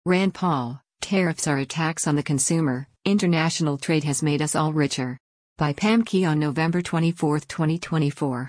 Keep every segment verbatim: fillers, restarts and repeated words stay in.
Rand Paul, Tariffs Are Attacks on the Consumer, International Trade Has Made Us All Richer. By Pam Key on November twenty-fourth, twenty twenty-four.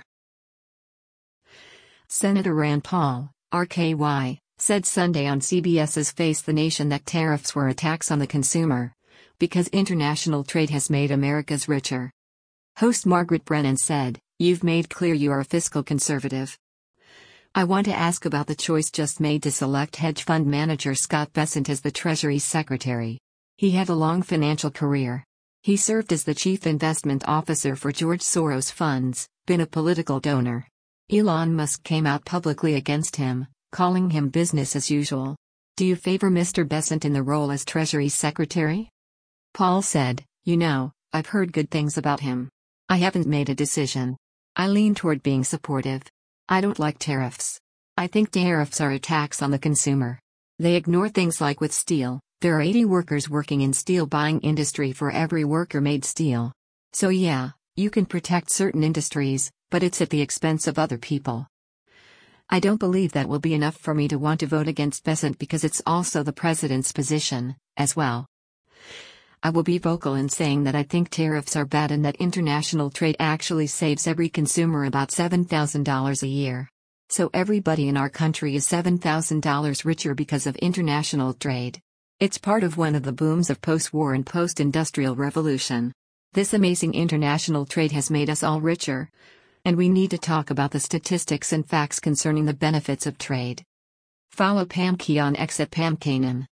Senator Rand Paul, R K Y, said Sunday on CBS's Face the Nation that tariffs were attacks on the consumer, because international trade has made America's richer. Host Margaret Brennan said, "You've made clear you are a fiscal conservative. I want to ask about the choice just made to select hedge fund manager Scott Bessent as the Treasury Secretary. He had a long financial career. He served as the chief investment officer for George Soros funds, been a political donor. Elon Musk came out publicly against him, calling him business as usual. Do you favor Mister Bessent in the role as Treasury Secretary?" Paul said, "You know, I've heard good things about him. I haven't made a decision. I lean toward being supportive. I don't like tariffs. I think tariffs are attacks on the consumer. They ignore things like with steel. There are eighty workers working in steel buying industry for every worker made steel. So yeah, you can protect certain industries, but it's at the expense of other people. I don't believe that will be enough for me to want to vote against Bessent because it's also the president's position, as well. I will be vocal in saying that I think tariffs are bad and that international trade actually saves every consumer about seven thousand dollars a year. So everybody in our country is seven thousand dollars richer because of international trade. It's part of one of the booms of post-war and post-industrial revolution. This amazing international trade has made us all richer. And we need to talk about the statistics and facts concerning the benefits of trade." Follow Pam Key on X at Pam Kanan.